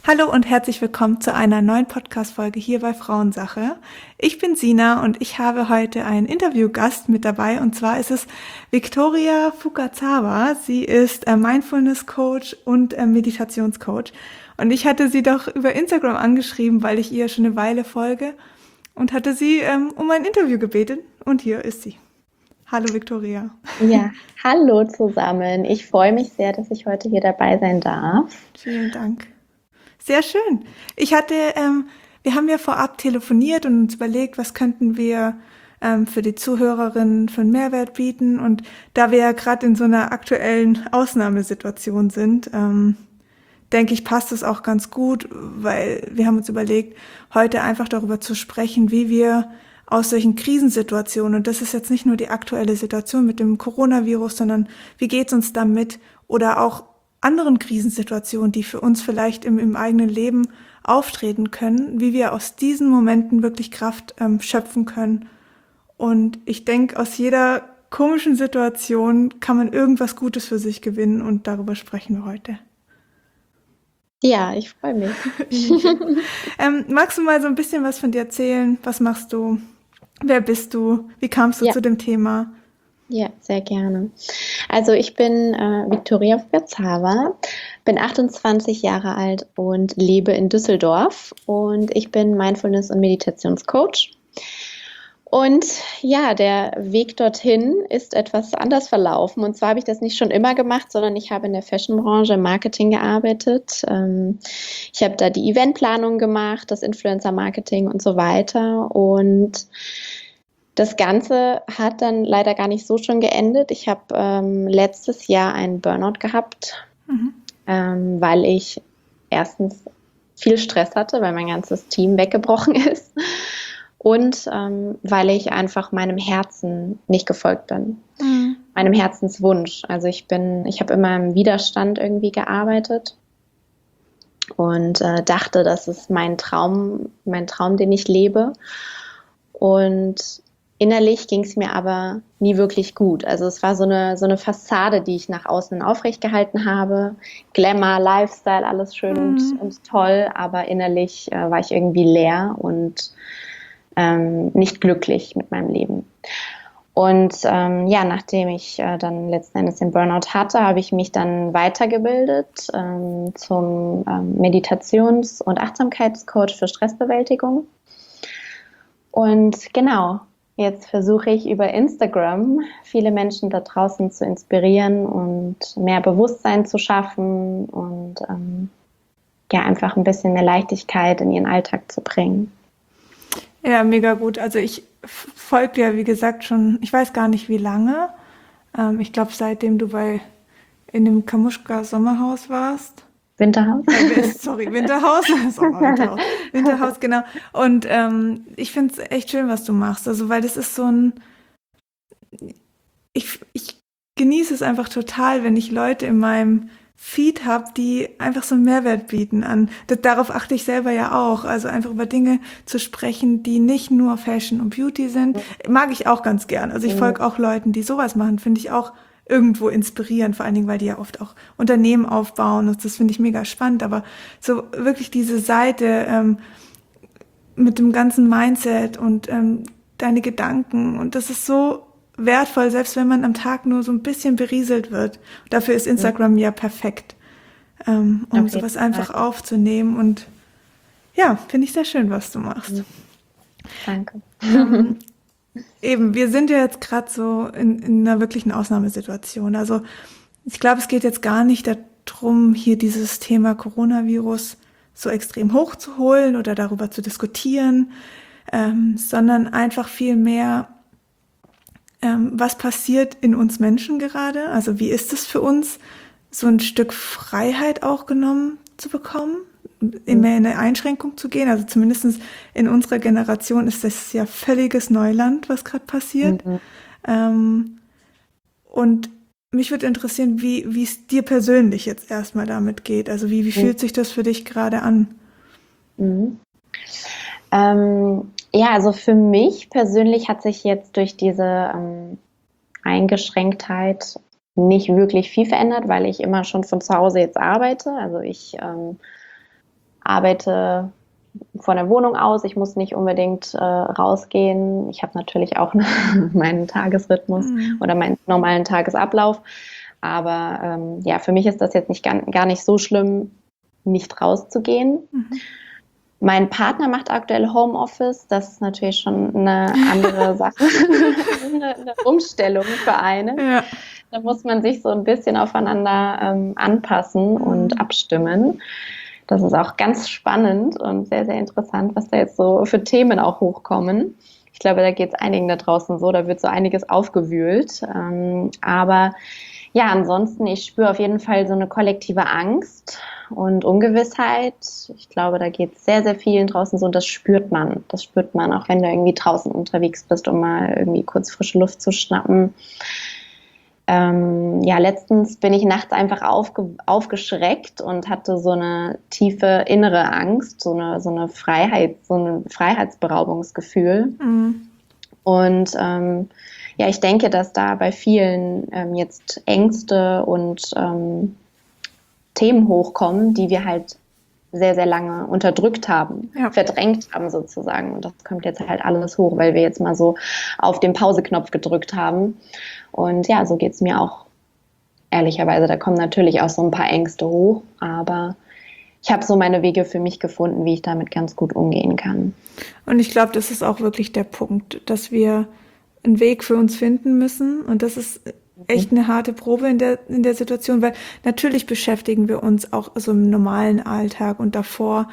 Hallo und herzlich willkommen zu einer neuen Podcast-Folge hier bei Frauensache. Ich bin Sina und ich habe heute einen Interviewgast mit dabei und zwar ist es Victoria Fukazawa. Sie ist Mindfulness-Coach und Meditationscoach und ich hatte sie doch über Instagram angeschrieben, weil ich ihr schon eine Weile folge und hatte sie um ein Interview gebeten und hier ist sie. Hallo Victoria. Ja, hallo zusammen. Ich freue mich sehr, dass ich heute hier dabei sein darf. Vielen Dank. Sehr schön. Wir haben ja vorab telefoniert und uns überlegt, was könnten wir für die Zuhörerinnen für einen Mehrwert bieten. Und da wir ja gerade in so einer aktuellen Ausnahmesituation sind, denke ich, passt es auch ganz gut, weil wir haben uns überlegt, heute einfach darüber zu sprechen, wie wir aus solchen Krisensituationen, und das ist jetzt nicht nur die aktuelle Situation mit dem Coronavirus, sondern wie geht's uns damit oder auch anderen Krisensituationen, die für uns vielleicht im eigenen Leben auftreten können, wie wir aus diesen Momenten wirklich Kraft schöpfen können. Und ich denke, aus jeder komischen Situation kann man irgendwas Gutes für sich gewinnen und darüber sprechen wir heute. Ja, ich freue mich. Magst du mal so ein bisschen was von dir erzählen? Was machst du? Wer bist du? Wie kamst du Ja, zu dem Thema? ja, sehr gerne. Also ich bin Victoria Fukazawa, bin 28 Jahre alt und lebe in Düsseldorf und ich bin Mindfulness- und Meditationscoach. Und ja, der Weg dorthin ist etwas anders verlaufen. Und zwar habe ich das nicht schon immer gemacht, sondern ich habe in der Fashionbranche im Marketing gearbeitet. Ich habe da die Eventplanung gemacht, das Influencer-Marketing und so weiter. Und das Ganze hat dann leider gar nicht so schon geendet. Ich habe letztes Jahr einen Burnout gehabt, Mhm. weil ich erstens viel Stress hatte, weil mein ganzes Team weggebrochen ist. Und weil ich einfach meinem Herzen nicht gefolgt bin, Mhm. meinem Herzenswunsch. Also ich habe immer im Widerstand irgendwie gearbeitet und dachte, das ist mein Traum, den ich lebe. Und innerlich ging es mir aber nie wirklich gut. Also es war so eine Fassade, die ich nach außen aufrecht gehalten habe. Glamour, Lifestyle, alles schön Mhm. und toll, aber innerlich war ich irgendwie leer und nicht glücklich mit meinem Leben. Und ja, nachdem ich dann letzten Endes den Burnout hatte, habe ich mich dann weitergebildet zum Meditations- und Achtsamkeitscoach für Stressbewältigung. Und genau, jetzt versuche ich über Instagram viele Menschen da draußen zu inspirieren und mehr Bewusstsein zu schaffen und ja, einfach ein bisschen mehr Leichtigkeit in ihren Alltag zu bringen. Ja, mega gut. Also ich folge dir, wie gesagt, schon, ich weiß gar nicht wie lange. Ich glaube, seitdem du in dem Kamuschka Sommerhaus warst. Winterhaus? Sorry, Winterhaus, Winterhaus, Winterhaus, genau. Und ich finde es echt schön, was du machst. Also, weil das ist so ich genieße es einfach total, wenn ich Leute in meinem Feed habe, die einfach so einen Mehrwert bieten an. Darauf achte ich selber ja auch. Also einfach über Dinge zu sprechen, die nicht nur Fashion und Beauty sind, mag ich auch ganz gern. Also ich folge auch Leuten, die sowas machen, finde ich auch irgendwo inspirierend, vor allen Dingen, weil die ja oft auch Unternehmen aufbauen. Und das finde ich mega spannend. Aber so wirklich diese Seite mit dem ganzen Mindset und deine Gedanken und das ist so wertvoll, selbst wenn man am Tag nur so ein bisschen berieselt wird. Dafür ist Instagram ja perfekt, um Auf jeden sowas einfach Fall. aufzunehmen. Und ja, finde ich sehr schön, was du machst. Danke. Ähm, Eben, wir sind ja jetzt gerade so in einer wirklichen Ausnahmesituation. Also ich glaube, es geht jetzt gar nicht darum, hier dieses Thema Coronavirus so extrem hochzuholen oder darüber zu diskutieren, sondern einfach viel mehr, was passiert in uns Menschen gerade? Also wie ist es für uns, so ein Stück Freiheit auch genommen zu bekommen, mehr in eine Einschränkung zu gehen? Also zumindest in unserer Generation ist das ja völliges Neuland, was gerade passiert. Mhm. Ähm, und mich würde interessieren, wie es dir persönlich jetzt erstmal damit geht. Also wie fühlt sich das für dich gerade an? Mhm. Ja, also für mich persönlich hat sich jetzt durch diese Eingeschränktheit nicht wirklich viel verändert, weil ich immer schon von zu Hause jetzt arbeite. Also ich arbeite von der Wohnung aus. Ich muss nicht unbedingt rausgehen. Ich habe natürlich auch meinen Tagesrhythmus oder meinen normalen Tagesablauf. Aber ja, für mich ist das jetzt gar nicht so schlimm, nicht rauszugehen. Mein Partner macht aktuell Homeoffice. Das ist natürlich schon eine andere Sache, eine Umstellung für einen. Ja. Da muss man sich so ein bisschen aufeinander anpassen und abstimmen. Das ist auch ganz spannend und sehr, sehr interessant, was da jetzt so für Themen auch hochkommen. Ich glaube, da geht es einigen da draußen so, da wird so einiges aufgewühlt. Aber ja, ansonsten, ich spüre auf jeden Fall so eine kollektive Angst und Ungewissheit. Ich glaube, da geht es sehr, sehr vielen draußen so und das spürt man. Das spürt man, auch wenn du irgendwie draußen unterwegs bist, um mal irgendwie kurz frische Luft zu schnappen. Ja, letztens bin ich nachts einfach aufgeschreckt und hatte so eine tiefe innere Angst, so ein Freiheitsberaubungsgefühl. Und ja, ich denke, dass da bei vielen jetzt Ängste und Themen hochkommen, die wir halt sehr, sehr lange unterdrückt haben, verdrängt haben sozusagen. Und das kommt jetzt halt alles hoch, weil wir jetzt mal so auf den Pauseknopf gedrückt haben. Und ja, so geht es mir auch ehrlicherweise. Da kommen natürlich auch so ein paar Ängste hoch, aber ich habe so meine Wege für mich gefunden, wie ich damit ganz gut umgehen kann. Und ich glaube, das ist auch wirklich der Punkt, dass wir einen Weg für uns finden müssen. Und das ist echt eine harte Probe in der Situation, weil natürlich beschäftigen wir uns auch so im normalen Alltag und davor,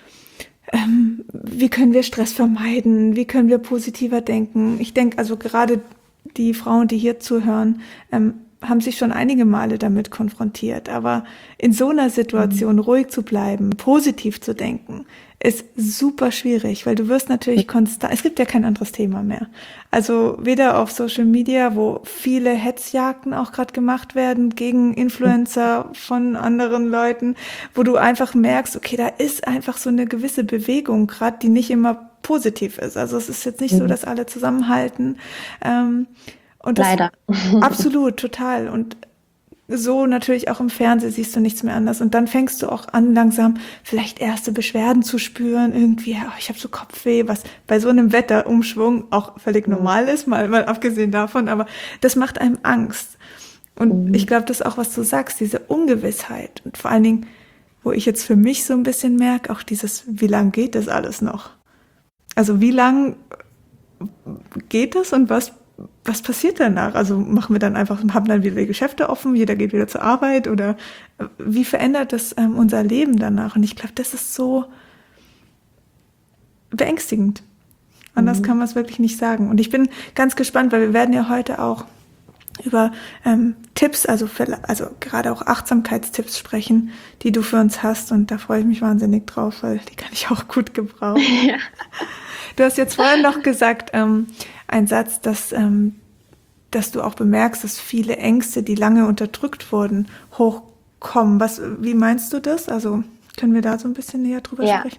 wie können wir Stress vermeiden, wie können wir positiver denken. Ich denke, also gerade die Frauen, die hier zuhören, haben sich schon einige Male damit konfrontiert. Aber in so einer Situation ruhig zu bleiben, positiv zu denken, ist super schwierig, weil du wirst natürlich konstant, es gibt ja kein anderes Thema mehr. Also weder auf Social Media, wo viele Hetzjagden auch gerade gemacht werden gegen Influencer von anderen Leuten, wo du einfach merkst, okay, da ist einfach so eine gewisse Bewegung gerade, die nicht immer positiv ist. Also es ist jetzt nicht so, dass alle zusammenhalten. Und das, leider. Absolut, total. Und so natürlich auch im Fernsehen siehst du nichts mehr anders. Und dann fängst du auch an, langsam vielleicht erste Beschwerden zu spüren. Irgendwie, oh, ich habe so Kopfweh, was bei so einem Wetterumschwung auch völlig normal ist, mal abgesehen davon. Aber das macht einem Angst. Und ich glaube, das ist auch, was du sagst, diese Ungewissheit. Und vor allen Dingen, wo ich jetzt für mich so ein bisschen merke, auch dieses, wie lang geht das alles noch? Also wie lang geht das und was passiert danach? Also machen wir dann einfach, haben dann wieder die Geschäfte offen, jeder geht wieder zur Arbeit oder wie verändert das unser Leben danach? Und ich glaube, das ist so beängstigend. Anders kann man es wirklich nicht sagen. Und ich bin ganz gespannt, weil wir werden ja heute auch über Tipps, also gerade auch Achtsamkeitstipps sprechen, die du für uns hast. Und da freue ich mich wahnsinnig drauf, weil die kann ich auch gut gebrauchen. Ja. Du hast jetzt vorhin noch gesagt, ein Satz, dass du auch bemerkst, dass viele Ängste, die lange unterdrückt wurden, hochkommen. Wie meinst du das? Also können wir da so ein bisschen näher drüber sprechen?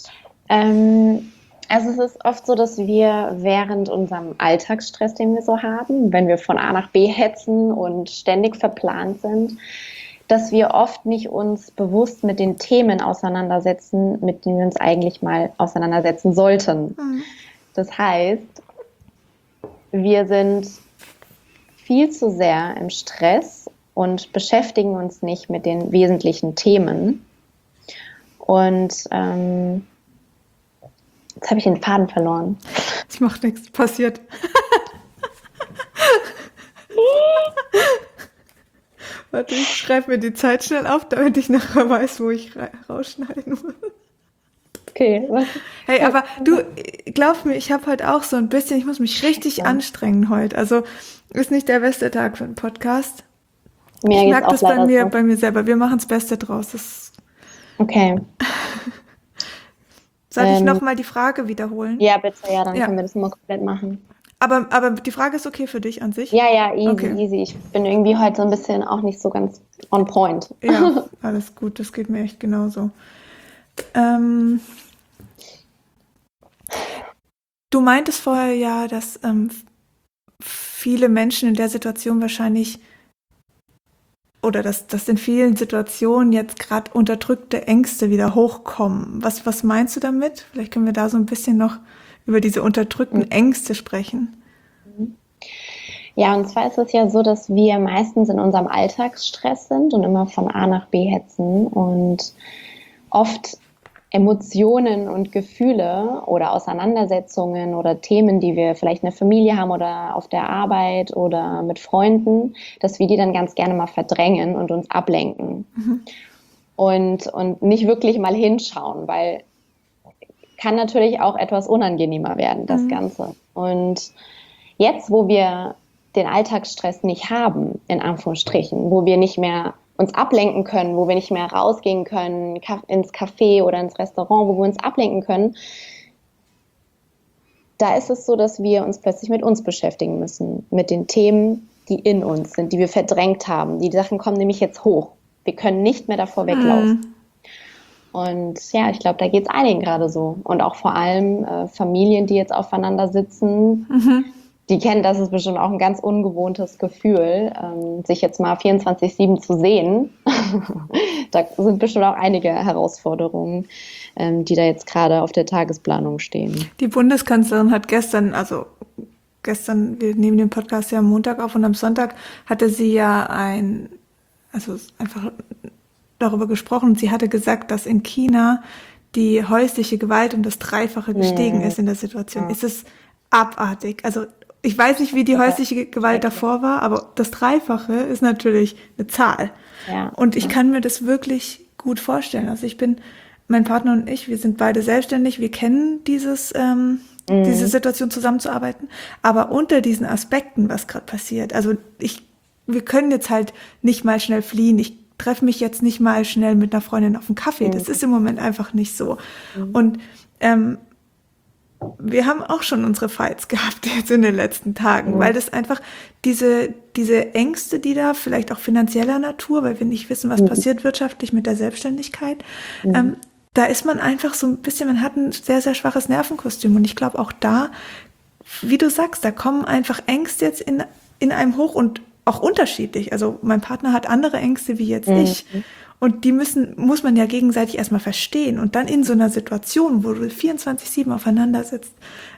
Also es ist oft so, dass wir während unserem Alltagsstress, den wir so haben, wenn wir von A nach B hetzen und ständig verplant sind, dass wir oft nicht uns bewusst mit den Themen auseinandersetzen, mit denen wir uns eigentlich mal auseinandersetzen sollten. Das heißt, wir sind viel zu sehr im Stress und beschäftigen uns nicht mit den wesentlichen Themen. Und jetzt habe ich den Faden verloren. Ich mache nichts, passiert. Warte, ich schreibe mir die Zeit schnell auf, damit ich nachher weiß, wo ich rausschneiden muss. Okay. Hey, aber du, glaub mir, ich habe heute auch so ein bisschen, ich muss mich richtig anstrengen heute. Also ist nicht der beste Tag für einen Podcast. Ich merke das bei mir selber. Wir machen das Beste draus. Okay. Soll ich nochmal die Frage wiederholen? Ja, bitte, ja, dann können wir das mal komplett machen. Aber die Frage ist okay für dich an sich? Ja, easy. Ich bin irgendwie heute so ein bisschen auch nicht so ganz on point. Ja, alles gut, das geht mir echt genauso. Du meintest vorher ja, dass viele Menschen in der Situation wahrscheinlich oder dass in vielen Situationen jetzt gerade unterdrückte Ängste wieder hochkommen. Was meinst du damit? Vielleicht können wir da so ein bisschen noch über diese unterdrückten Ängste sprechen. Ja, und zwar ist es ja so, dass wir meistens in unserem Alltagsstress sind und immer von A nach B hetzen und oft Emotionen und Gefühle oder Auseinandersetzungen oder Themen, die wir vielleicht in der Familie haben oder auf der Arbeit oder mit Freunden, dass wir die dann ganz gerne mal verdrängen und uns ablenken und nicht wirklich mal hinschauen, weil kann natürlich auch etwas unangenehmer werden, das Mhm. Ganze. Und jetzt, wo wir den Alltagsstress nicht haben, in Anführungsstrichen, wo wir nicht mehr uns ablenken können, wo wir nicht mehr rausgehen können, ins Café oder ins Restaurant, wo wir uns ablenken können, da ist es so, dass wir uns plötzlich mit uns beschäftigen müssen, mit den Themen, die in uns sind, die wir verdrängt haben. Die Sachen kommen nämlich jetzt hoch. Wir können nicht mehr davor weglaufen. Mhm. Und ja, ich glaube, da geht es einigen gerade so. Und auch vor allem Familien, die jetzt aufeinander sitzen, Mhm. die kennen, das ist bestimmt auch ein ganz ungewohntes Gefühl, sich jetzt mal 24/7 zu sehen. Da sind bestimmt auch einige Herausforderungen, die da jetzt gerade auf der Tagesplanung stehen. Die Bundeskanzlerin hat gestern, wir nehmen den Podcast ja am Montag auf und am Sonntag hatte sie ja also einfach darüber gesprochen. Sie hatte gesagt, dass in China die häusliche Gewalt um das Dreifache gestiegen Hm, ist in der Situation. ja, Es ist abartig. Also ich weiß nicht, wie die das ist häusliche Gewalt schrecklich. davor war, aber das Dreifache ist natürlich eine Zahl. Ja, Und ich ja. kann mir das wirklich gut vorstellen. Also mein Partner und ich, wir sind beide selbstständig, wir kennen diese Mhm. Situation zusammenzuarbeiten, aber unter diesen Aspekten, was gerade passiert, wir können jetzt halt nicht mal schnell fliehen. Ich treffe mich jetzt nicht mal schnell mit einer Freundin auf einen Kaffee. Das Mhm. ist im Moment einfach nicht so. Mhm. Und ähm, wir haben auch schon unsere Fights gehabt jetzt in den letzten Tagen, weil Mhm. das einfach diese Ängste, die da vielleicht auch finanzieller Natur, weil wir nicht wissen, was Mhm. passiert wirtschaftlich mit der Selbstständigkeit, Mhm. da ist man einfach so ein bisschen, man hat ein sehr, sehr schwaches Nervenkostüm. Und ich glaube auch da, wie du sagst, da kommen einfach Ängste jetzt in einem hoch und auch unterschiedlich. Also mein Partner hat andere Ängste wie jetzt ich. Mhm. Und die muss man ja gegenseitig erstmal verstehen. Und dann in so einer Situation, wo du 24/7 aufeinander sitzt,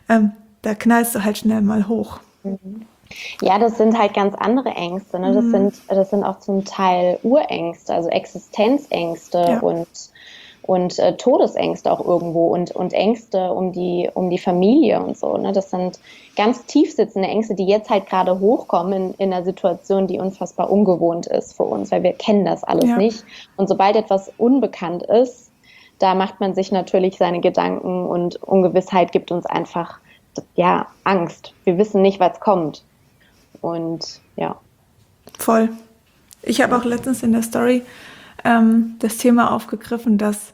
da knallst du halt schnell mal hoch. Mhm. Ja, das sind halt ganz andere Ängste, ne? Mhm. Das sind auch zum Teil Urängste, also Existenzängste Ja, und Todesängste auch irgendwo und Ängste um die Familie und so, ne? Das sind ganz tief sitzende Ängste, die jetzt halt gerade hochkommen in einer Situation, die unfassbar ungewohnt ist für uns, weil wir kennen das alles ja, nicht. Und sobald etwas unbekannt ist, da macht man sich natürlich seine Gedanken und Ungewissheit gibt uns einfach, ja, Angst. Wir wissen nicht, was kommt. Und ja, voll. Ich habe ja. auch letztens in der Story das Thema aufgegriffen, dass,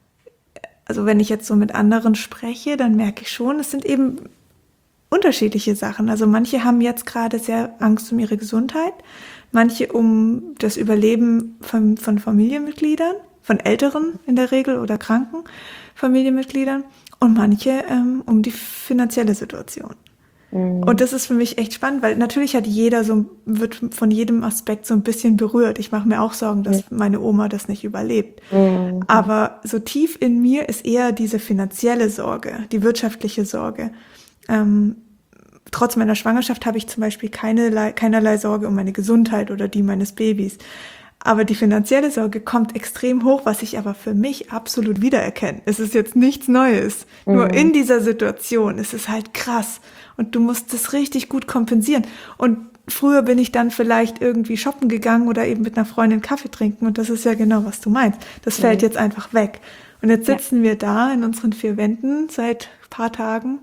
also wenn ich jetzt so mit anderen spreche, dann merke ich schon, es sind eben unterschiedliche Sachen. Also manche haben jetzt gerade sehr Angst um ihre Gesundheit, manche um das Überleben von Familienmitgliedern, von Älteren in der Regel oder kranken Familienmitgliedern und manche um die finanzielle Situation. Und Mhm. das ist für mich echt spannend, weil natürlich wird von jedem Aspekt so ein bisschen berührt. Ich mache mir auch Sorgen, dass meine Oma das nicht überlebt. Mhm. Aber so tief in mir ist eher diese finanzielle Sorge, die wirtschaftliche Sorge. Ähm, Trotz meiner Schwangerschaft habe ich zum Beispiel keinerlei Sorge um meine Gesundheit oder die meines Babys. Aber die finanzielle Sorge kommt extrem hoch, was ich aber für mich absolut wiedererkenne. Es ist jetzt nichts Neues. Nur Mhm. in dieser Situation ist es halt krass. Und du musst das richtig gut kompensieren. Und früher bin ich dann vielleicht irgendwie shoppen gegangen oder eben mit einer Freundin Kaffee trinken. Und das ist ja genau, was du meinst. Das fällt Mhm. jetzt einfach weg. Und jetzt Ja. sitzen wir da in unseren vier Wänden seit ein paar Tagen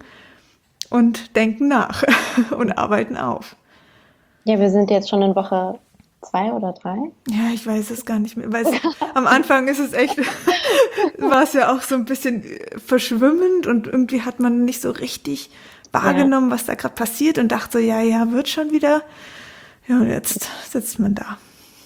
und denken nach und arbeiten auf. Ja, wir sind jetzt schon in Woche 2 oder 3. Ja, ich weiß es gar nicht mehr. Am Anfang ist es echt, war es ja auch so ein bisschen verschwimmend und irgendwie hat man nicht so richtig Ja. wahrgenommen, was da gerade passiert und dachte so, ja, ja, wird schon wieder. Ja, und jetzt sitzt man da.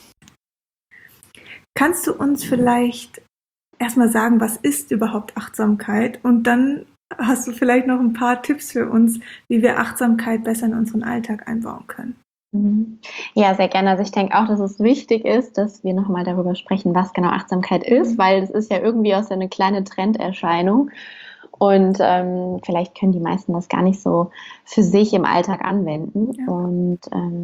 Kannst du uns vielleicht erstmal sagen, was ist überhaupt Achtsamkeit? Und dann hast du vielleicht noch ein paar Tipps für uns, wie wir Achtsamkeit besser in unseren Alltag einbauen können. Mhm. Ja, sehr gerne. Also ich denke auch, dass es wichtig ist, dass wir nochmal darüber sprechen, was genau Achtsamkeit ist, Mhm. weil es ist ja irgendwie auch so eine kleine Trenderscheinung. Und vielleicht können die meisten das gar nicht so für sich im Alltag anwenden. Ja. Und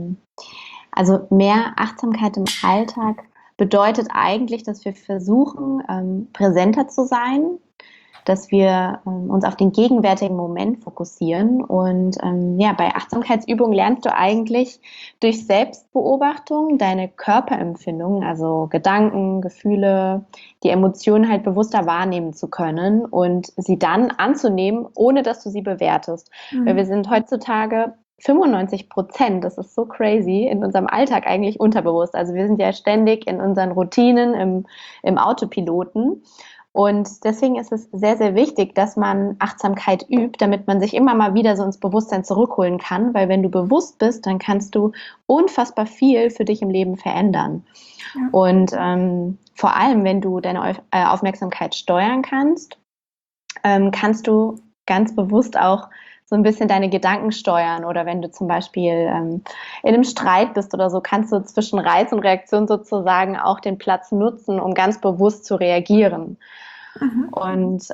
also mehr Achtsamkeit im Alltag bedeutet eigentlich, dass wir versuchen, präsenter zu sein, dass wir uns auf den gegenwärtigen Moment fokussieren. Und ja, bei Achtsamkeitsübungen lernst du eigentlich durch Selbstbeobachtung deine Körperempfindungen, also Gedanken, Gefühle, die Emotionen halt bewusster wahrnehmen zu können und sie dann anzunehmen, ohne dass du sie bewertest. Weil wir Mhm. sind heutzutage 95%, das ist so crazy, in unserem Alltag eigentlich unterbewusst. Also wir sind ja ständig in unseren Routinen, im Autopiloten. Und deswegen ist es sehr, sehr wichtig, dass man Achtsamkeit übt, damit man sich immer mal wieder so ins Bewusstsein zurückholen kann. Weil wenn du bewusst bist, dann kannst du unfassbar viel für dich im Leben verändern. Ja. Und vor allem, wenn du deine Aufmerksamkeit steuern kannst, kannst du ganz bewusst auch so ein bisschen deine Gedanken steuern. Oder wenn du zum Beispiel in einem Streit bist oder so, kannst du zwischen Reiz und Reaktion sozusagen auch den Platz nutzen, um ganz bewusst zu reagieren. Mhm. Und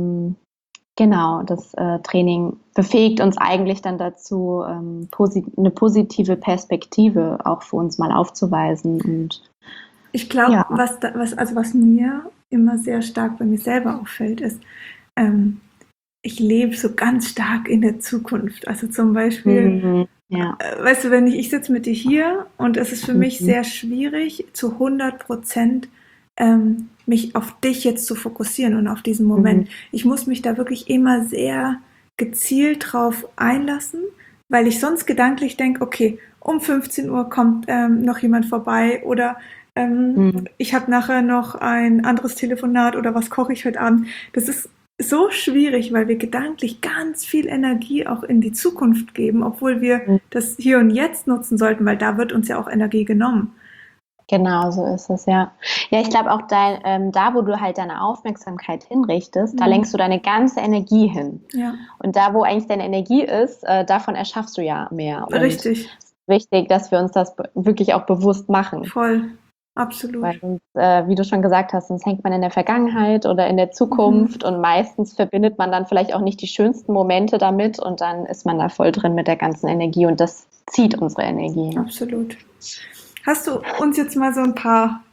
genau, das Training befähigt uns eigentlich dann dazu, eine positive Perspektive auch für uns mal aufzuweisen. Und Ich glaube, ja. was mir immer sehr stark bei mir selber auffällt, ist, ähm, ich lebe so ganz stark in der Zukunft. Also zum Beispiel, Ja. weißt du, wenn ich sitze mit dir hier und es ist für mich Mhm. sehr schwierig, zu 100% mich auf dich jetzt zu fokussieren und auf diesen Mhm. Moment. Ich muss mich da wirklich immer sehr gezielt drauf einlassen, weil ich sonst gedanklich denke, okay, um 15 Uhr kommt noch jemand vorbei oder Mhm. ich habe nachher noch ein anderes Telefonat oder was koche ich heute Abend. Das ist so schwierig, weil wir gedanklich ganz viel Energie auch in die Zukunft geben, obwohl wir das hier und jetzt nutzen sollten, weil da wird uns ja auch Energie genommen. Genau, so ist es, ja. Ja, ich glaube auch da, wo du halt deine Aufmerksamkeit hinrichtest, da Mhm. lenkst du deine ganze Energie hin. Ja, Und da, wo eigentlich deine Energie ist, davon erschaffst du ja mehr. Und richtig, es ist wichtig, dass wir uns das wirklich auch bewusst machen. voll, absolut. Weil sonst, wie du schon gesagt hast, sonst hängt man in der Vergangenheit oder in der Mhm. Zukunft und meistens verbindet man dann vielleicht auch nicht die schönsten Momente damit und dann ist man da voll drin mit der ganzen Energie und das zieht unsere Energie. Absolut. Hast du uns jetzt mal so ein paar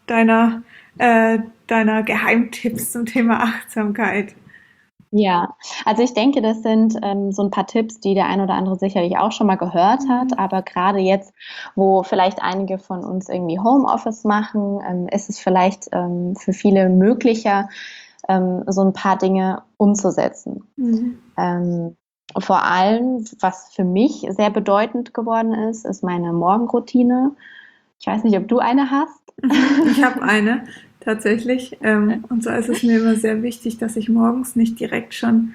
deiner Geheimtipps zum Thema Achtsamkeit? Ja, also ich denke, das sind so ein paar Tipps, die der ein oder andere sicherlich auch schon mal gehört hat. Mhm. Aber gerade jetzt, wo vielleicht einige von uns irgendwie Homeoffice machen, ist es vielleicht für viele möglicher, so ein paar Dinge umzusetzen. Mhm. Vor allem, was für mich sehr bedeutend geworden ist meine Morgenroutine. Ich weiß nicht, ob du eine hast? Ich habe eine tatsächlich. Und zwar ist es mir immer sehr wichtig, dass ich morgens nicht direkt schon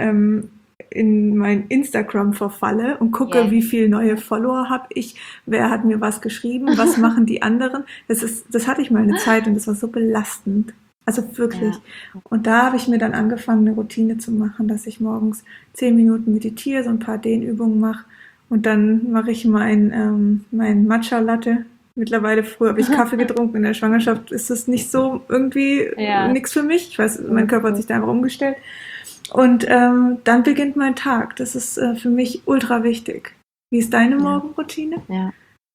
in mein Instagram verfalle und gucke, Ja. wie viele neue Follower habe ich, wer hat mir was geschrieben, was machen die anderen. Das hatte ich mal eine Zeit und das war so belastend. Also wirklich. Ja. Und da habe ich mir dann angefangen, eine Routine zu machen, dass ich morgens 10 Minuten meditiere, so ein paar Dehnübungen mache und dann mache ich mein Matcha Latte. Mittlerweile, früher habe ich Kaffee getrunken, in der Schwangerschaft ist das nicht so irgendwie Ja. nichts für mich. Ich weiß, mein Körper hat sich da einfach umgestellt. Und dann beginnt mein Tag. Das ist für mich ultra wichtig. Wie ist deine Ja. Morgenroutine? Ja.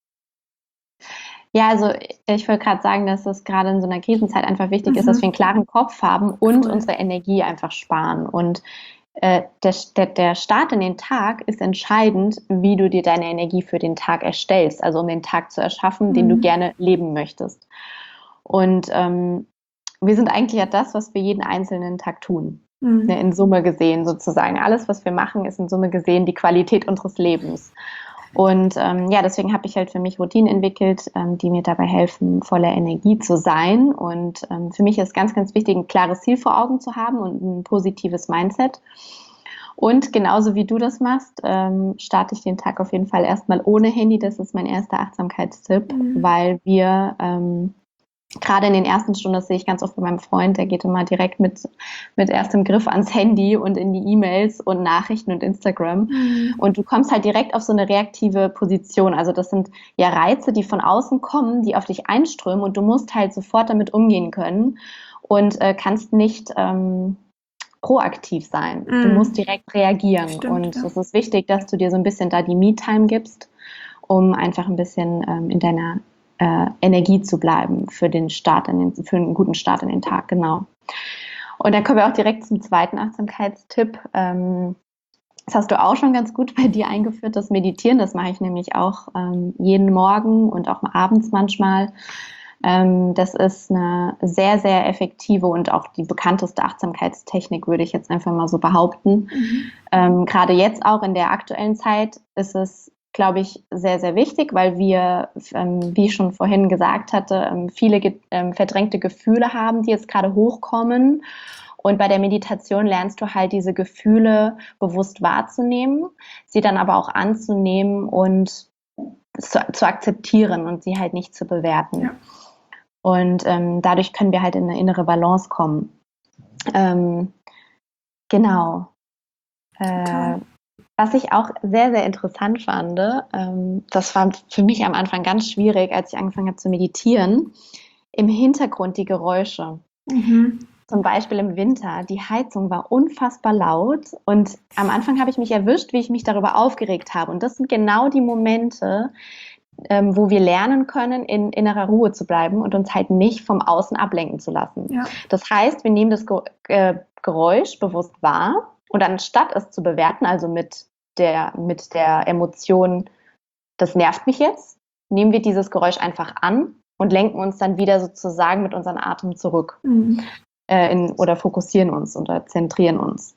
Ja, also ich wollte gerade sagen, dass es gerade in so einer Krisenzeit einfach wichtig ist, dass wir einen Mhm, klaren Kopf haben und voll. unsere Energie einfach sparen. Und der Start in den Tag ist entscheidend, wie du dir deine Energie für den Tag erstellst, also um den Tag zu erschaffen, den du Mhm. gerne leben möchtest. Und wir sind eigentlich ja das, was wir jeden einzelnen Tag tun. Ne, Mhm. in Summe gesehen sozusagen. Alles, was wir machen, ist in Summe gesehen die Qualität unseres Lebens. Und ja, deswegen habe ich halt für mich Routinen entwickelt, die mir dabei helfen, voller Energie zu sein. Und für mich ist ganz, ganz wichtig, ein klares Ziel vor Augen zu haben und ein positives Mindset. Und genauso wie du das machst, starte ich den Tag auf jeden Fall erstmal ohne Handy. Das ist mein erster Achtsamkeitstipp, Mhm. weil wir Gerade in den ersten Stunden, das sehe ich ganz oft bei meinem Freund, der geht immer direkt mit erstem Griff ans Handy und in die E-Mails und Nachrichten und Instagram. Mhm. Und du kommst halt direkt auf so eine reaktive Position. Also das sind ja Reize, die von außen kommen, die auf dich einströmen und du musst halt sofort damit umgehen können und kannst nicht proaktiv sein. Du musst Mhm. direkt reagieren. Stimmt, Und ja. es ist wichtig, dass du dir so ein bisschen da die Me-Time gibst, um einfach ein bisschen in deiner Energie zu bleiben für für einen guten Start in den Tag, genau. Und dann kommen wir auch direkt zum zweiten Achtsamkeitstipp. Das hast du auch schon ganz gut bei dir eingeführt, das Meditieren. Das mache ich nämlich auch jeden Morgen und auch abends manchmal. Das ist eine sehr, sehr effektive und auch die bekannteste Achtsamkeitstechnik, würde ich jetzt einfach mal so behaupten. Mhm. Gerade jetzt auch in der aktuellen Zeit ist es, glaube ich, sehr, sehr wichtig, weil wir, wie ich schon vorhin gesagt hatte, viele verdrängte Gefühle haben, die jetzt gerade hochkommen. Und bei der Meditation lernst du halt diese Gefühle bewusst wahrzunehmen, sie dann aber auch anzunehmen und zu akzeptieren und sie halt nicht zu bewerten. Ja, Und dadurch können wir halt in eine innere Balance kommen. Ähm, genau. total. Äh, Was ich auch sehr, sehr interessant fand, das war für mich am Anfang ganz schwierig, als ich angefangen habe zu meditieren, im Hintergrund die Geräusche. Mhm. Zum Beispiel im Winter, die Heizung war unfassbar laut und am Anfang habe ich mich erwischt, wie ich mich darüber aufgeregt habe. Und das sind genau die Momente, wo wir lernen können, in innerer Ruhe zu bleiben und uns halt nicht vom Außen ablenken zu lassen. Ja. Das heißt, wir nehmen das Geräusch bewusst wahr und anstatt es zu bewerten, also mit der Emotion, das nervt mich jetzt, nehmen wir dieses Geräusch einfach an und lenken uns dann wieder sozusagen mit unserem Atem zurück Mhm. oder fokussieren uns oder zentrieren uns.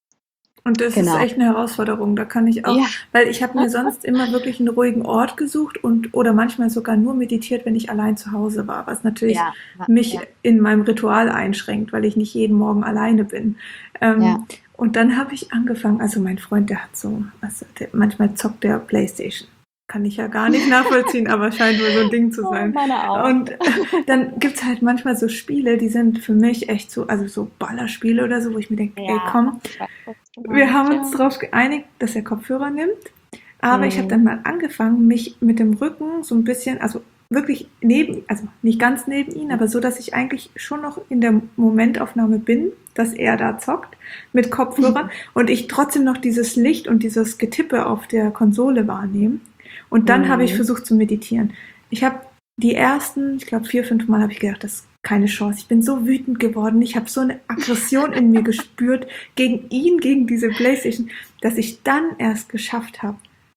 Und das ist Genau. echt eine Herausforderung. Da kann ich auch, Ja. weil ich habe mir sonst immer wirklich einen ruhigen Ort gesucht und oder manchmal sogar nur meditiert, wenn ich allein zu Hause war, was natürlich Ja, mich ja, in meinem Ritual einschränkt, weil ich nicht jeden Morgen alleine bin. ja. Und dann habe ich angefangen, also mein Freund, der hat so, also manchmal zockt der Playstation. Kann ich ja gar nicht nachvollziehen, aber scheint wohl so ein Ding zu Oh, sein. meine auch. Und dann gibt's halt manchmal so Spiele, die sind für mich echt so, also so Ballerspiele oder so, wo ich mir denke, ey Ja, komm, ich weiß, was du wir haben meinst, uns ja. darauf geeinigt, dass er Kopfhörer nimmt. Aber ich habe Mhm. dann mal angefangen, mich mit dem Rücken so ein bisschen, also wirklich neben, also nicht ganz neben ihn, aber so, dass ich eigentlich schon noch in der Momentaufnahme bin, dass er da zockt mit Kopfhörern und ich trotzdem noch dieses Licht und dieses Getippe auf der Konsole wahrnehme. Und dann habe ich Mhm. versucht zu meditieren. Ich habe die ersten, ich glaube 4, 5 Mal habe ich gedacht, das ist keine Chance. Ich bin so wütend geworden. Ich habe so eine Aggression in mir gespürt gegen ihn, gegen diese Playstation, dass ich dann erst geschafft habe,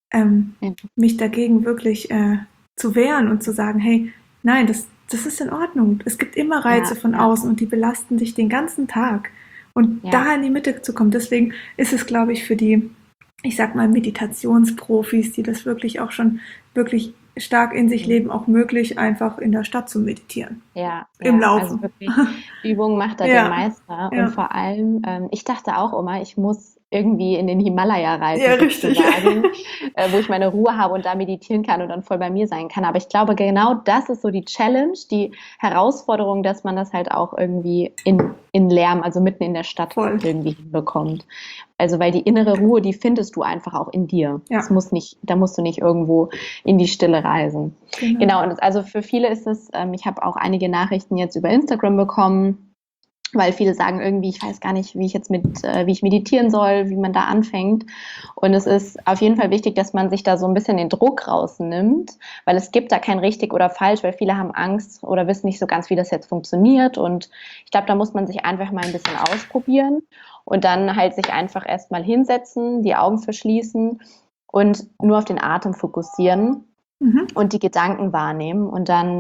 Ja, mich dagegen wirklich zu wehren und zu sagen, hey, nein, das ist in Ordnung. Es gibt immer ja, Reize von ja, außen und die belasten dich den ganzen Tag. Und ja, da in die Mitte zu kommen, deswegen ist es, glaube ich, für die, ich sag mal, Meditationsprofis, die das wirklich auch schon wirklich stark in sich mhm. leben, auch möglich, einfach in der Stadt zu meditieren. Ja, Im ja, also Laufen. wirklich, Übung macht da den Ja, Meister. Und ja, vor allem, ich dachte auch immer, ich muss irgendwie in den Himalaya ja, reisen richtig. sozusagen, wo ich meine Ruhe habe und da meditieren kann und dann voll bei mir sein kann. Aber ich glaube, genau das ist so die Challenge, die Herausforderung, dass man das halt auch irgendwie in Lärm, also mitten in der Stadt Voll. irgendwie hinbekommt. Also weil die innere Ruhe, die findest du einfach auch in dir. Es Ja, muss nicht, da musst du nicht irgendwo in die Stille reisen. genau. Genau, und also für viele ist es, ich habe auch einige Nachrichten jetzt über Instagram bekommen, weil viele sagen irgendwie, ich weiß gar nicht, wie ich meditieren soll, wie man da anfängt. Und es ist auf jeden Fall wichtig, dass man sich da so ein bisschen den Druck rausnimmt, weil es gibt da kein richtig oder falsch, weil viele haben Angst oder wissen nicht so ganz, wie das jetzt funktioniert. Und ich glaube, da muss man sich einfach mal ein bisschen ausprobieren und dann halt sich einfach erstmal hinsetzen, die Augen verschließen und nur auf den Atem fokussieren Mhm. und die Gedanken wahrnehmen und dann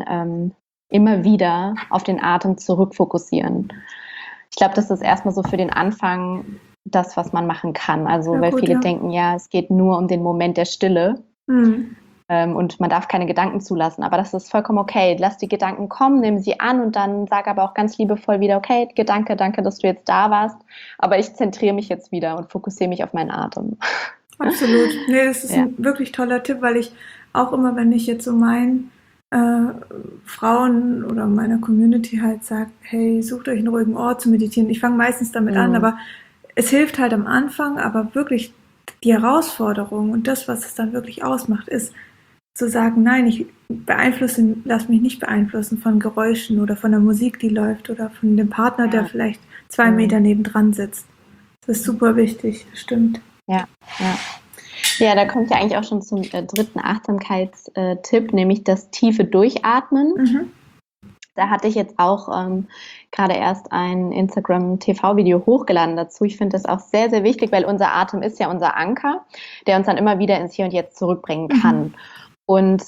immer wieder auf den Atem zurückfokussieren. Ich glaube, das ist erstmal so für den Anfang das, was man machen kann. Also, Ja, weil gut, viele ja. denken, ja, es geht nur um den Moment der Stille Mhm. und man darf keine Gedanken zulassen. Aber das ist vollkommen okay. Lass die Gedanken kommen, nimm sie an und dann sag aber auch ganz liebevoll wieder, okay, Gedanke, danke, dass du jetzt da warst. Aber ich zentriere mich jetzt wieder und fokussiere mich auf meinen Atem. Absolut. Nee, das ist Ja. ein wirklich toller Tipp, weil ich auch immer, wenn ich jetzt so mein äh, Frauen oder meiner Community halt sagt, hey, sucht euch einen ruhigen Ort zu meditieren. Ich fange meistens damit an, Mhm. aber es hilft halt am Anfang, aber wirklich die Herausforderung und das, was es dann wirklich ausmacht, ist zu sagen, nein, ich lass mich nicht beeinflussen von Geräuschen oder von der Musik, die läuft oder von dem Partner, der Ja. vielleicht 2 Meter Mhm. nebendran sitzt. Das ist super wichtig, stimmt. Ja, ja. Ja, da kommt ja eigentlich auch schon zum dritten Achtsamkeitstipp, nämlich das tiefe Durchatmen. Mhm. Da hatte ich jetzt auch gerade erst ein Instagram-TV-Video hochgeladen dazu. Ich finde das auch sehr, sehr wichtig, weil unser Atem ist ja unser Anker, der uns dann immer wieder ins Hier und Jetzt zurückbringen kann. Und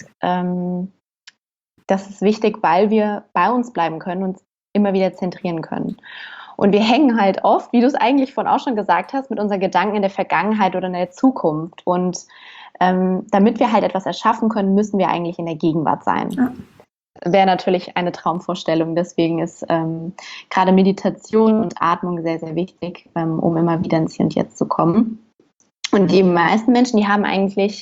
das ist wichtig, weil wir bei uns bleiben können und uns immer wieder zentrieren können. Und wir hängen halt oft, wie du es eigentlich vorhin auch schon gesagt hast, mit unseren Gedanken in der Vergangenheit oder in der Zukunft. Und damit wir halt etwas erschaffen können, müssen wir eigentlich in der Gegenwart sein. Ja. Wäre natürlich eine Traumvorstellung. Deswegen ist gerade Meditation und Atmung sehr, sehr wichtig, um immer wieder ins Hier und Jetzt zu kommen. Und die meisten Menschen, die haben eigentlich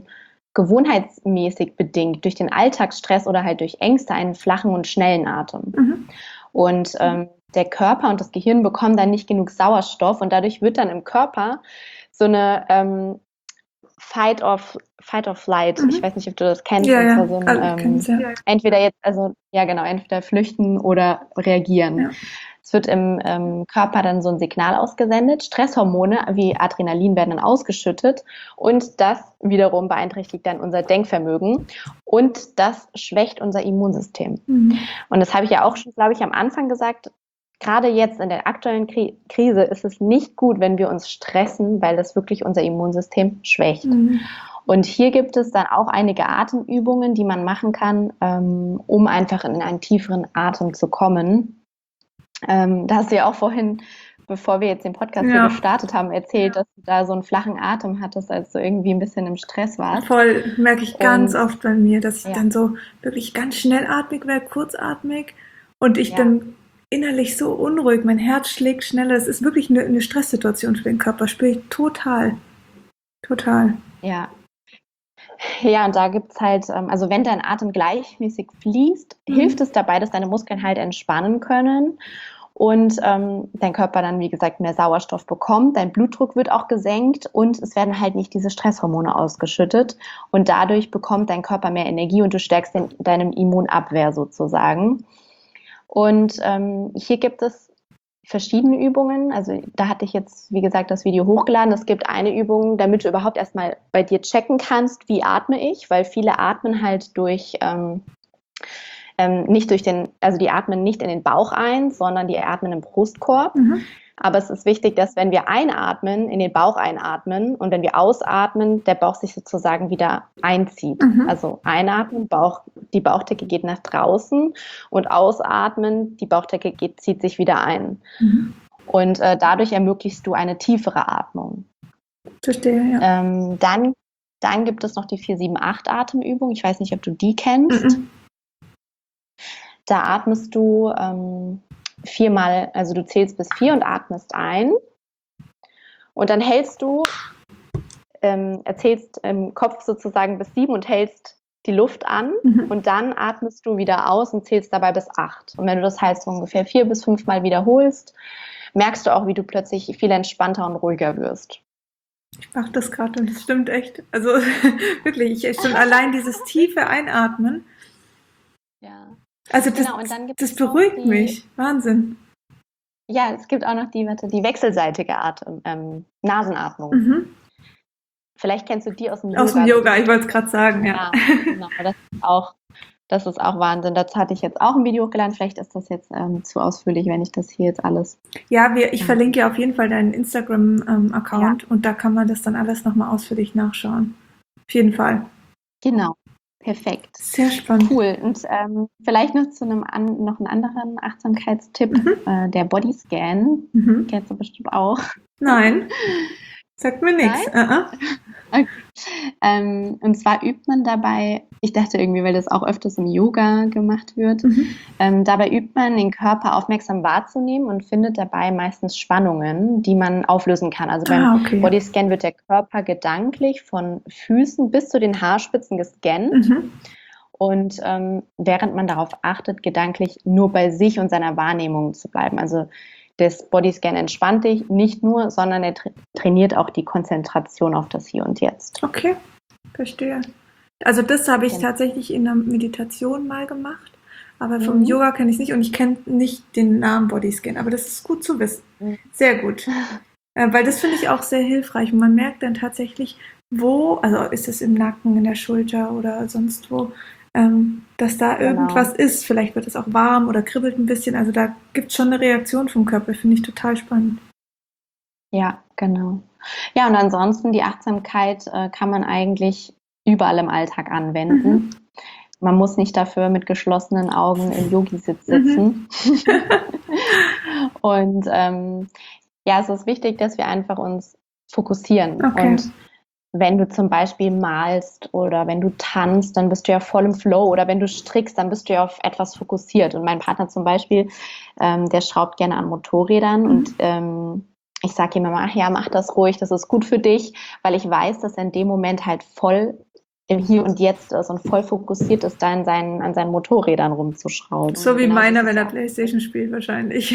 gewohnheitsmäßig bedingt durch den Alltagsstress oder halt durch Ängste einen flachen und schnellen Atem. Mhm. Und der Körper und das Gehirn bekommen dann nicht genug Sauerstoff und dadurch wird dann im Körper so eine Fight of Flight. Ich weiß nicht, ob du das kennst. Ja, Das ja, war so ein, ich kenn's, ja. entweder jetzt, also ja genau, entweder flüchten oder reagieren. Ja. Es wird im Körper dann so ein Signal ausgesendet. Stresshormone wie Adrenalin werden dann ausgeschüttet und das wiederum beeinträchtigt dann unser Denkvermögen und das schwächt unser Immunsystem. Mhm. Und das habe ich ja auch schon, glaube ich, am Anfang gesagt. Gerade jetzt in der aktuellen Krise ist es nicht gut, wenn wir uns stressen, weil das wirklich unser Immunsystem schwächt. Mhm. Und hier gibt es dann auch einige Atemübungen, die man machen kann, um einfach in einen tieferen Atem zu kommen. Da hast du ja auch vorhin, bevor wir jetzt den Podcast hier gestartet haben, erzählt, dass du da so einen flachen Atem hattest, als du irgendwie ein bisschen im Stress warst. Voll, merke ich ganz oft bei mir, dass ich ja. dann so wirklich ganz schnellatmig werde, kurzatmig und ich dann innerlich so unruhig, mein Herz schlägt schneller. Es ist wirklich eine Stresssituation für den Körper, spüre ich total. Total. Ja. Ja, und da gibt's halt, also wenn dein Atem gleichmäßig fließt, hilft es dabei, dass deine Muskeln halt entspannen können und dein Körper dann, wie gesagt, mehr Sauerstoff bekommt, dein Blutdruck wird auch gesenkt und es werden halt nicht diese Stresshormone ausgeschüttet und dadurch bekommt dein Körper mehr Energie und du stärkst deine Immunabwehr sozusagen. Und hier gibt es verschiedene Übungen. Also da hatte ich jetzt, wie gesagt, das Video hochgeladen. Es gibt eine Übung, damit du überhaupt erstmal bei dir checken kannst, wie atme ich, weil viele atmen halt durch nicht durch also die atmen nicht in den Bauch ein, sondern die atmen im Brustkorb. Aber es ist wichtig, dass wenn wir einatmen, in den Bauch einatmen und wenn wir ausatmen, der Bauch sich sozusagen wieder einzieht. Also einatmen, die Bauchdecke geht nach draußen und ausatmen, die Bauchdecke zieht sich wieder ein. Und dadurch ermöglichst du eine tiefere Atmung. Verstehe, ja. Dann gibt es noch die 4-7-8 Atemübung. Ich weiß nicht, ob du die kennst. Da atmest du 4-mal, also du zählst bis 4 und atmest ein. Und dann hältst du, erzählst im Kopf sozusagen bis 7 und hältst die Luft an. Und dann atmest du wieder aus und zählst dabei bis 8. Und wenn du das halt so ungefähr 4 bis 5 Mal wiederholst, merkst du auch, wie du plötzlich viel entspannter und ruhiger wirst. Ich mache das gerade und es stimmt echt. Also wirklich, schon allein dieses tiefe Einatmen. Ja. Also genau, und dann gibt das beruhigt mich. Wahnsinn. Ja, es gibt auch noch die wechselseitige Nasenatmung. Vielleicht kennst du die aus dem Yoga. Aus dem Yoga, ich wollte es gerade sagen, ja. Genau, das ist auch Wahnsinn. Dazu hatte ich jetzt auch ein Video hochgeladen. Vielleicht ist das jetzt zu ausführlich, wenn ich das hier jetzt alles... Ja, ich verlinke ja auf jeden Fall deinen Instagram-Account und da kann man das dann alles nochmal ausführlich nachschauen. Auf jeden Fall. Genau. Perfekt. Sehr spannend. Cool. Und vielleicht noch zu noch einen anderen Achtsamkeitstipp, der Bodyscan. Kennst du bestimmt auch. Nein, sagt mir nichts. Okay. Und zwar übt man dabei, ich dachte irgendwie, weil das auch öfters im Yoga gemacht wird, dabei übt man, den Körper aufmerksam wahrzunehmen und findet dabei meistens Spannungen, die man auflösen kann. Also beim Bodyscan wird der Körper gedanklich von Füßen bis zu den Haarspitzen gescannt. Und während man darauf achtet, gedanklich nur bei sich und seiner Wahrnehmung zu bleiben. Also das Bodyscan entspannt dich nicht nur, sondern er trainiert auch die Konzentration auf das Hier und Jetzt. Okay, verstehe. Also das habe ich Genau. tatsächlich in der Meditation mal gemacht, aber vom Yoga kenne ich es nicht und ich kenne nicht den Namen Bodyscan, aber das ist gut zu wissen. Sehr gut. Weil das finde ich auch sehr hilfreich und man merkt dann tatsächlich, wo, also ist es im Nacken, in der Schulter oder sonst wo, dass da irgendwas ist. Vielleicht wird es auch warm oder kribbelt ein bisschen. Also da gibt es schon eine Reaktion vom Körper, finde ich total spannend. Ja, genau. Ja, und ansonsten die Achtsamkeit kann man eigentlich überall im Alltag anwenden. Man muss nicht dafür mit geschlossenen Augen im Yogi-Sitz sitzen. Und ja, es ist wichtig, dass wir einfach uns fokussieren. Okay. Und wenn du zum Beispiel malst oder wenn du tanzt, dann bist du ja voll im Flow. Oder wenn du strickst, dann bist du ja auf etwas fokussiert. Und mein Partner zum Beispiel, der schraubt gerne an Motorrädern und ich sage ihm immer, ach ja, mach das ruhig, das ist gut für dich, weil ich weiß, dass er in dem Moment halt voll im Hier und Jetzt ist und voll fokussiert ist, da an seinen Motorrädern rumzuschrauben. So wie Genau, meiner, wenn er Playstation spielt wahrscheinlich.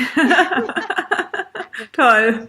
Toll.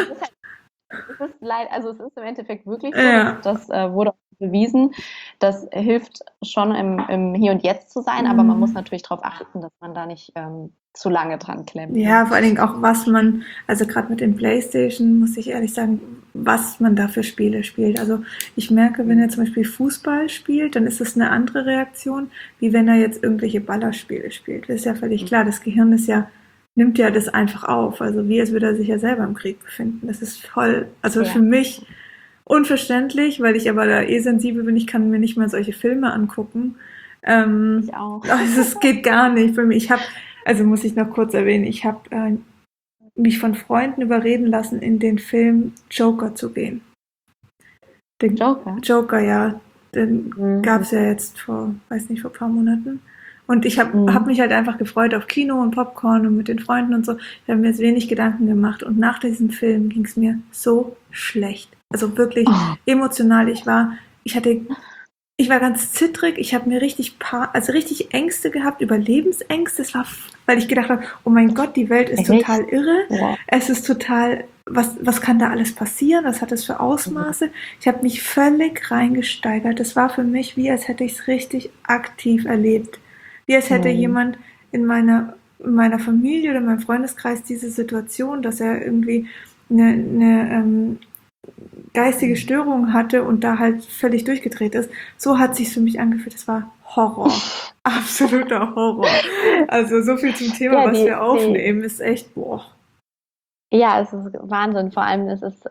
Es ist im Endeffekt wirklich so, das wurde auch bewiesen. Das hilft schon im Hier und Jetzt zu sein, aber man muss natürlich darauf achten, dass man da nicht zu lange dran klemmt. Ja, vor allen Dingen auch, was man, also gerade mit dem Playstation, muss ich ehrlich sagen, was man da für Spiele spielt. Also ich merke, wenn er zum Beispiel Fußball spielt, dann ist es eine andere Reaktion, wie wenn er jetzt irgendwelche Ballerspiele spielt. Das ist ja völlig klar, das Gehirn ist ja, nimmt ja das einfach auf. Also wie als würde er sich ja selber im Krieg befinden. Das ist voll, also für mich unverständlich, weil ich aber da sensibel bin, ich kann mir nicht mal solche Filme angucken. Ich auch. Also es geht gar nicht für mich. Also muss ich noch kurz erwähnen, ich habe mich von Freunden überreden lassen, in den Film Joker zu gehen. Den Joker, ja. Den gab es ja jetzt vor ein paar Monaten. Und ich hab mich halt einfach gefreut auf Kino und Popcorn und mit den Freunden und so. Ich habe mir jetzt wenig Gedanken gemacht. Und nach diesem Film ging es mir so schlecht. Also wirklich emotional. Ich war ganz zittrig, ich habe mir richtig Ängste gehabt, Überlebensängste. Es war, weil ich gedacht habe, oh mein Gott, die Welt ist total irre. Ja. Es ist total, was kann da alles passieren? Was hat das für Ausmaße? Ich habe mich völlig reingesteigert. Das war für mich wie, als hätte ich es richtig aktiv erlebt. Wie als hätte jemand in meiner Familie oder meinem Freundeskreis diese Situation, dass er irgendwie eine geistige Störung hatte und da halt völlig durchgedreht ist. So hat sich's für mich angefühlt. Das war Horror. Absoluter Horror. Also so viel zum Thema, was wir aufnehmen, ist echt, boah. Ja, es ist Wahnsinn. Vor allem ist es,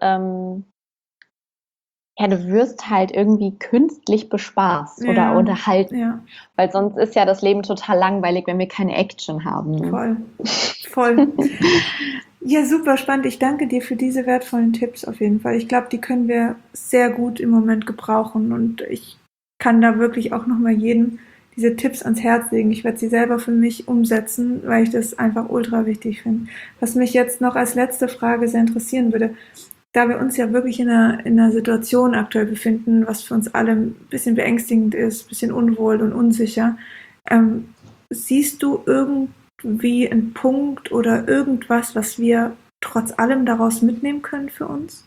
du wirst halt irgendwie künstlich bespaßt oder unterhalten. Ja. Weil sonst ist ja das Leben total langweilig, wenn wir keine Action haben. Ne? Voll. Ja, super spannend. Ich danke dir für diese wertvollen Tipps auf jeden Fall. Ich glaube, die können wir sehr gut im Moment gebrauchen und ich kann da wirklich auch nochmal jedem diese Tipps ans Herz legen. Ich werde sie selber für mich umsetzen, weil ich das einfach ultra wichtig finde. Was mich jetzt noch als letzte Frage sehr interessieren würde, da wir uns ja wirklich in einer Situation aktuell befinden, was für uns alle ein bisschen beängstigend ist, ein bisschen unwohl und unsicher, siehst du irgendwie einen Punkt oder irgendwas, was wir trotz allem daraus mitnehmen können für uns?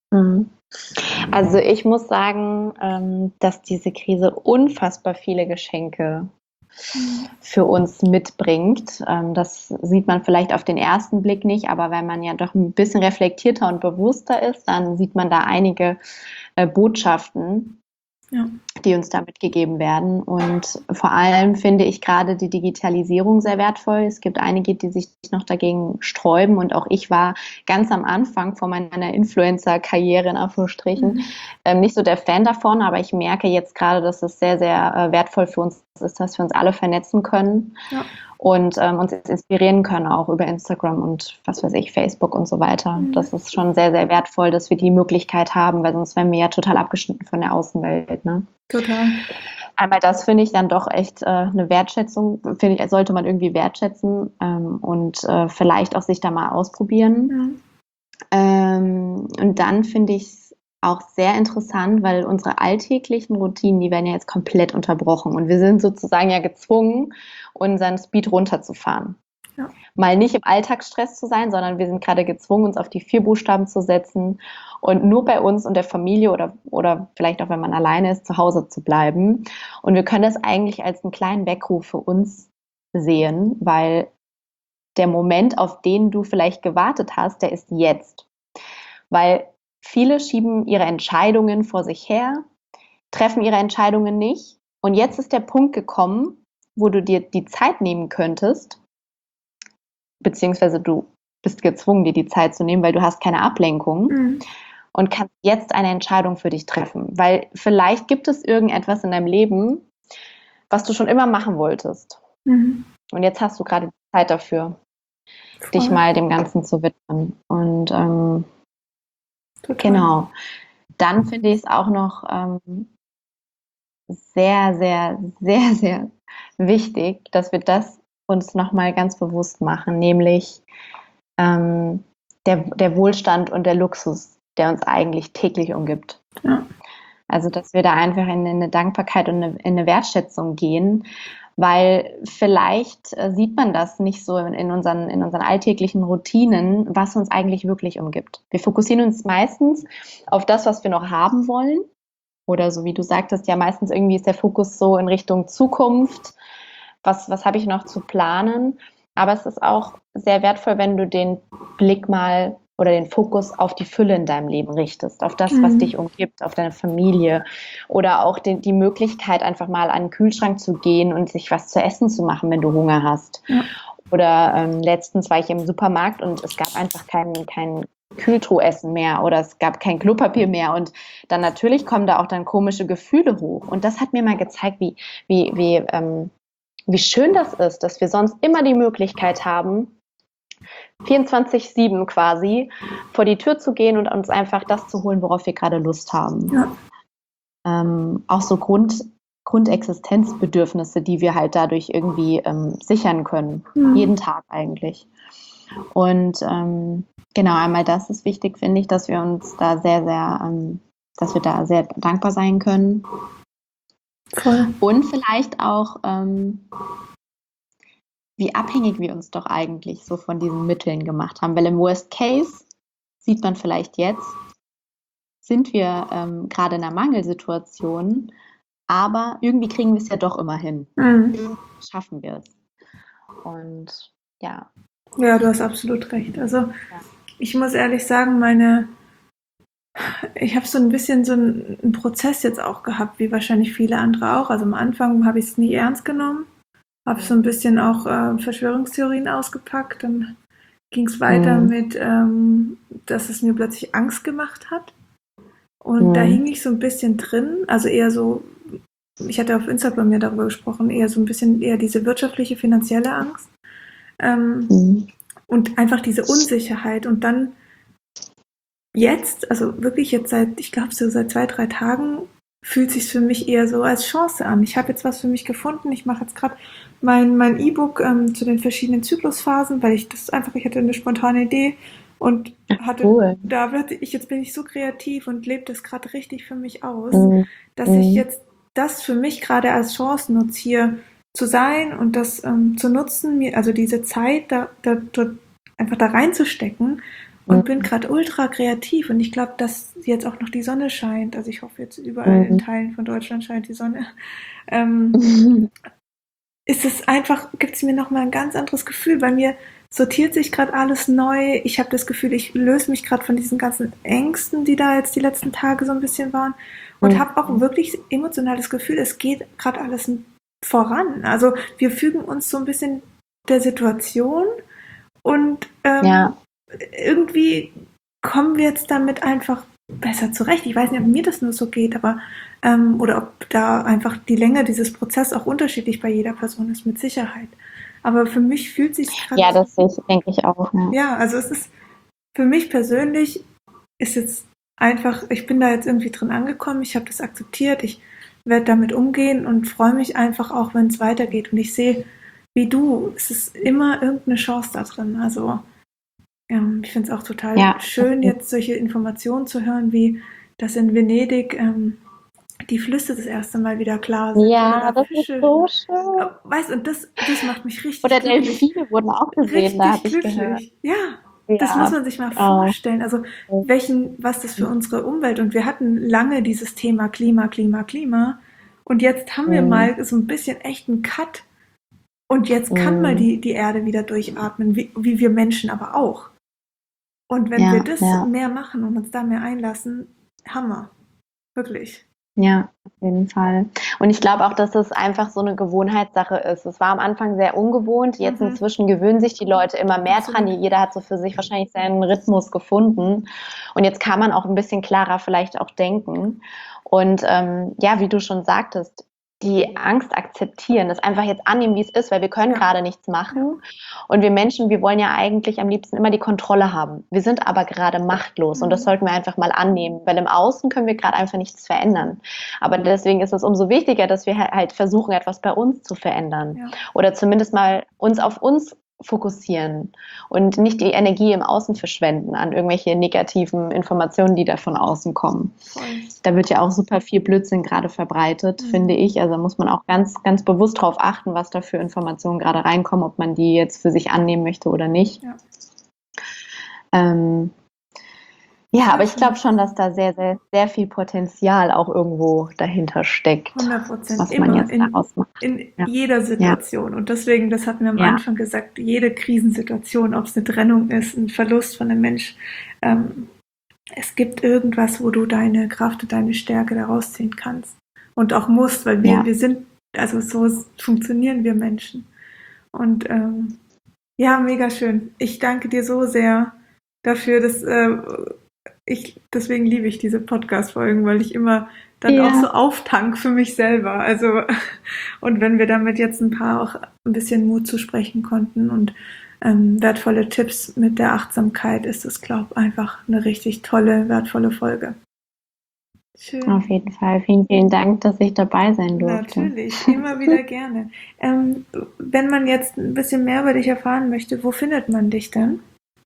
Also ich muss sagen, dass diese Krise unfassbar viele Geschenke für uns mitbringt. Das sieht man vielleicht auf den ersten Blick nicht, aber wenn man ja doch ein bisschen reflektierter und bewusster ist, dann sieht man da einige Botschaften, die uns da mitgegeben werden. Und vor allem finde ich gerade die Digitalisierung sehr wertvoll. Es gibt einige, die sich noch dagegen sträuben und auch ich war ganz am Anfang von meiner Influencer-Karriere in Anführungsstrichen nicht so der Fan davon, aber ich merke jetzt gerade, dass es sehr, sehr wertvoll für uns ist, dass wir uns alle vernetzen können und uns inspirieren können, auch über Instagram und was weiß ich, Facebook und so weiter. Das ist schon sehr, sehr wertvoll, dass wir die Möglichkeit haben, weil sonst wären wir ja total abgeschnitten von der Außenwelt. Ne? Total. Einmal das finde ich dann doch echt eine Wertschätzung, finde ich, sollte man irgendwie wertschätzen und vielleicht auch sich da mal ausprobieren. Und dann finde ich es auch sehr interessant, weil unsere alltäglichen Routinen, die werden ja jetzt komplett unterbrochen und wir sind sozusagen ja gezwungen, unseren Speed runterzufahren. Ja. Mal nicht im Alltagsstress zu sein, sondern wir sind gerade gezwungen, uns auf die 4 Buchstaben zu setzen und nur bei uns und der Familie oder vielleicht auch, wenn man alleine ist, zu Hause zu bleiben. Und wir können das eigentlich als einen kleinen Weckruf für uns sehen, weil der Moment, auf den du vielleicht gewartet hast, der ist jetzt. Weil viele schieben ihre Entscheidungen vor sich her, treffen ihre Entscheidungen nicht. Und jetzt ist der Punkt gekommen, wo du dir die Zeit nehmen könntest, beziehungsweise du bist gezwungen, dir die Zeit zu nehmen, weil du hast keine Ablenkung und kannst jetzt eine Entscheidung für dich treffen. Weil vielleicht gibt es irgendetwas in deinem Leben, was du schon immer machen wolltest. Und jetzt hast du gerade die Zeit dafür, dich mal dem Ganzen zu widmen. Und genau. Dann finde ich es auch noch sehr, sehr, sehr, sehr wichtig, dass wir das uns nochmal ganz bewusst machen, nämlich der Wohlstand und der Luxus, der uns eigentlich täglich umgibt. Ja. Also, dass wir da einfach in eine Dankbarkeit und in eine Wertschätzung gehen, weil vielleicht sieht man das nicht so in unseren alltäglichen Routinen, was uns eigentlich wirklich umgibt. Wir fokussieren uns meistens auf das, was wir noch haben wollen. Oder so wie du sagtest, ja meistens irgendwie ist der Fokus so in Richtung Zukunft. Was habe ich noch zu planen? Aber es ist auch sehr wertvoll, wenn du den Blick mal oder den Fokus auf die Fülle in deinem Leben richtest, auf das, was dich umgibt, auf deine Familie oder auch die Möglichkeit, einfach mal an den Kühlschrank zu gehen und sich was zu essen zu machen, wenn du Hunger hast. Ja. Oder letztens war ich im Supermarkt und es gab einfach kein Kühltruhessen mehr oder es gab kein Klopapier mehr und dann natürlich kommen da auch dann komische Gefühle hoch. Und das hat mir mal gezeigt, wie schön das ist, dass wir sonst immer die Möglichkeit haben, 24/7 quasi vor die Tür zu gehen und uns einfach das zu holen, worauf wir gerade Lust haben. Ja. Auch so Grundexistenzbedürfnisse, die wir halt dadurch irgendwie sichern können. Jeden Tag eigentlich. Und genau, einmal das ist wichtig, finde ich, dass wir uns da dass wir da sehr dankbar sein können. Cool. Und vielleicht auch, wie abhängig wir uns doch eigentlich so von diesen Mitteln gemacht haben. Weil im Worst Case sieht man vielleicht jetzt, sind wir gerade in einer Mangelsituation, aber irgendwie kriegen wir es ja doch immer hin. Schaffen wir es. Und ja. Ja, du hast absolut recht. Also ich muss ehrlich sagen, ich habe so ein bisschen so einen Prozess jetzt auch gehabt, wie wahrscheinlich viele andere auch. Also am Anfang habe ich es nie ernst genommen, habe so ein bisschen auch Verschwörungstheorien ausgepackt. Dann ging es weiter mit, dass es mir plötzlich Angst gemacht hat. Und da hing ich so ein bisschen drin, also eher so, ich hatte auf Instagram ja darüber gesprochen, eher so ein bisschen eher diese wirtschaftliche, finanzielle Angst. Und einfach diese Unsicherheit. Und dann jetzt, also wirklich jetzt ich glaube so seit 2-3 Tagen, fühlt sich für mich eher so als Chance an. Ich habe jetzt was für mich gefunden. Ich mache jetzt gerade mein E-Book zu den verschiedenen Zyklusphasen, weil ich hatte eine spontane Idee und jetzt bin ich so kreativ und lebe das gerade richtig für mich aus, dass ich jetzt das für mich gerade als Chance nutze, hier zu sein und das zu nutzen, also diese Zeit dort einfach da reinzustecken und bin gerade ultra kreativ und ich glaube, dass jetzt auch noch die Sonne scheint, also ich hoffe jetzt überall in Teilen von Deutschland scheint die Sonne, gibt es mir nochmal ein ganz anderes Gefühl, bei mir sortiert sich gerade alles neu, ich habe das Gefühl, ich löse mich gerade von diesen ganzen Ängsten, die da jetzt die letzten Tage so ein bisschen waren und habe auch wirklich emotionales Gefühl, es geht gerade alles voran. Also wir fügen uns so ein bisschen der Situation und irgendwie kommen wir jetzt damit einfach besser zurecht. Ich weiß nicht, ob mir das nur so geht, aber oder ob da einfach die Länge dieses Prozesses auch unterschiedlich bei jeder Person ist, mit Sicherheit. Aber für mich fühlt sich gerade... Ja, das denke ich auch. Ja, also es ist für mich persönlich ist jetzt einfach, ich bin da jetzt irgendwie drin angekommen, ich habe das akzeptiert, ich werde damit umgehen und freue mich einfach auch, wenn es weitergeht. Und ich sehe, wie du, es ist immer irgendeine Chance da drin. Also ich finde es auch total schön, jetzt solche Informationen zu hören, wie dass in Venedig die Flüsse das erste Mal wieder klar sind oder Ja, da das ist Fische. so schön. Weißt, und das macht mich richtig Oder glücklich. Delfine wurden auch gesehen, da Richtig habe ich gehört. glücklich. Ja, das muss Ja, man sich mal oh. vorstellen. Also was das für unsere Umwelt, und wir hatten lange dieses Thema Klima, Klima, Klima. Und jetzt haben wir Mm, mal so ein bisschen echten Cut. Und jetzt kann mal mm. die Erde wieder durchatmen, wie wir Menschen aber auch. Und wenn wir Ja, das ja, mehr machen und uns da mehr einlassen, Hammer. Wirklich. ja, auf jeden Fall. Und ich glaube auch, dass es einfach so eine Gewohnheitssache ist. Es war am Anfang sehr ungewohnt. Jetzt Mhm, inzwischen gewöhnen sich die Leute immer mehr dran. absolut. Jeder hat so für sich wahrscheinlich seinen Rhythmus gefunden. Und jetzt kann man auch ein bisschen klarer vielleicht auch denken. Und ja, wie du schon sagtest, die Angst akzeptieren, das einfach jetzt annehmen, wie es ist, weil wir können Ja, gerade nichts machen. Und wir Menschen, wir wollen ja eigentlich am liebsten immer die Kontrolle haben. Wir sind aber gerade machtlos und das mhm. sollten wir einfach mal annehmen, weil im Außen können wir gerade einfach nichts verändern. Aber deswegen ist es umso wichtiger, dass wir halt versuchen, etwas bei uns zu verändern Ja, oder zumindest mal uns auf uns fokussieren und nicht die Energie im Außen verschwenden an irgendwelche negativen Informationen, die da von außen kommen. voll. Da wird ja auch super viel Blödsinn gerade verbreitet, finde Mhm. ich. Also muss man auch ganz, ganz bewusst darauf achten, was da für Informationen gerade reinkommen, ob man die jetzt für sich annehmen möchte oder nicht. Ja, Ähm, ja, sehr aber ich glaube schön. schon, dass da sehr, sehr, sehr viel Potenzial auch irgendwo dahinter steckt, 100% was man immer, jetzt daraus macht. in Ja, jeder ja, Situation. Und deswegen, das hatten wir am ja, Anfang gesagt, jede Krisensituation, ob es eine Trennung ist, ein Verlust von einem Mensch, ähm, es gibt irgendwas, wo du deine Kraft und deine Stärke daraus ziehen kannst. Und auch musst, weil ja, wir sind, also so funktionieren wir Menschen. Und ja, mega schön. Ich danke dir so sehr dafür, dass deswegen liebe ich diese Podcast-Folgen, weil ich immer dann auch so ja. auftank für mich selber. Also, und wenn wir damit jetzt ein paar auch ein bisschen Mut zu sprechen konnten und wertvolle Tipps mit der Achtsamkeit, ist das, glaube ich, einfach eine richtig tolle, wertvolle Folge. Schön. Auf jeden Fall. Vielen, vielen Dank, dass ich dabei sein durfte. Natürlich, immer wieder gerne. Wenn man jetzt ein bisschen mehr über dich erfahren möchte, wo findet man dich denn?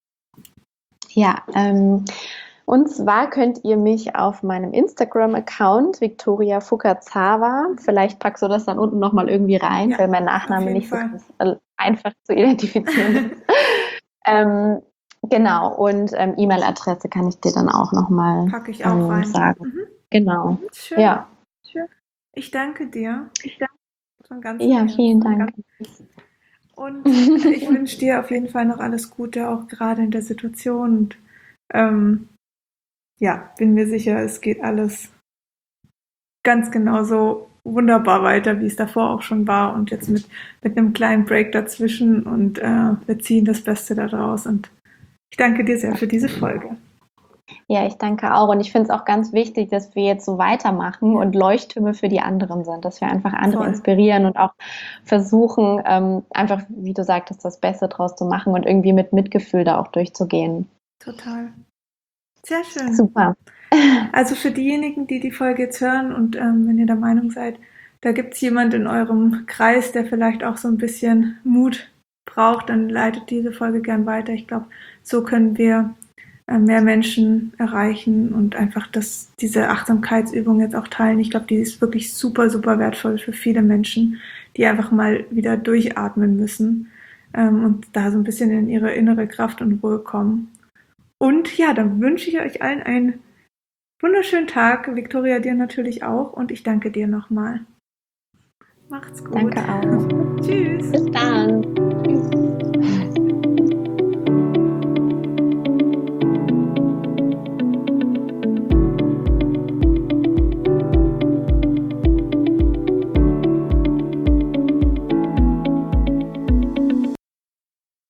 Ja, und zwar könnt ihr mich auf meinem Instagram-Account Victoria Fukazawa, vielleicht packst du das dann unten nochmal irgendwie rein, Ja, weil mein auf Nachname jeden nicht so Fall. ganz einfach zu identifizieren ist. ähm, genau, und E-Mail-Adresse kann ich dir dann auch nochmal Packe ich auch rein. sagen. Mhm. Genau, Schön. ja. Ich danke dir von ganzem Ja, vielen Herzen. Dank. Und ich wünsche dir auf jeden Fall noch alles Gute, auch gerade in der Situation. Und ähm, ja, bin mir sicher, es geht alles ganz genauso wunderbar weiter, wie es davor auch schon war. Und jetzt mit einem kleinen Break dazwischen. Und wir ziehen das Beste daraus. Und ich danke dir sehr für diese Folge. Ja, ich danke auch. Und ich finde es auch ganz wichtig, dass wir jetzt so weitermachen und Leuchttürme für die anderen sind, dass wir einfach andere Voll. inspirieren und auch versuchen, einfach, wie du sagtest, das Beste draus zu machen und irgendwie mit Mitgefühl da auch durchzugehen. Total. Sehr schön. Super. Also für diejenigen, die die Folge jetzt hören und wenn ihr der Meinung seid, da gibt es jemand in eurem Kreis, der vielleicht auch so ein bisschen Mut braucht, dann leitet diese Folge gern weiter. Ich glaube, so können wir mehr Menschen erreichen und einfach diese Achtsamkeitsübung jetzt auch teilen. Ich glaube, die ist wirklich super, super wertvoll für viele Menschen, die einfach mal wieder durchatmen müssen und da so ein bisschen in ihre innere Kraft und Ruhe kommen. Und ja, dann wünsche ich euch allen einen wunderschönen Tag. Victoria, dir natürlich auch. Und ich danke dir nochmal. Macht's gut. Danke auch. Tschüss. Bis dann. Tschüss.